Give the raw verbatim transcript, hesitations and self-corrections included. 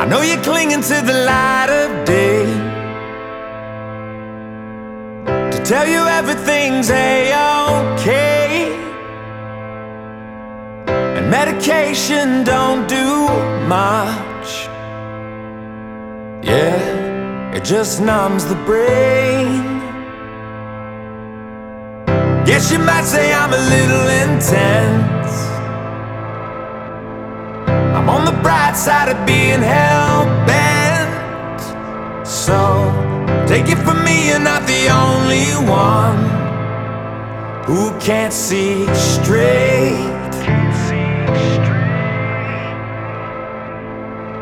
I know you're clinging to the light of day, to tell you everything's a-okay, and medication don't do much. Yeah, it just numbs the brain. Guess you might say I'm a little intense. I'm on the bright side of being hell-bent. So, take it from me, you're not the only one who can't see straight.